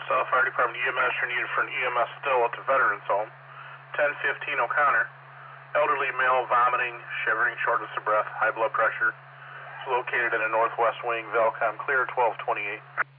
South Fire Department EMS, you're needed for an EMS still at the Veterans Home. 1015 O'Connor. Elderly male vomiting, shivering, shortness of breath, high blood pressure. It's located in the northwest wing, Velcom clear, 1228.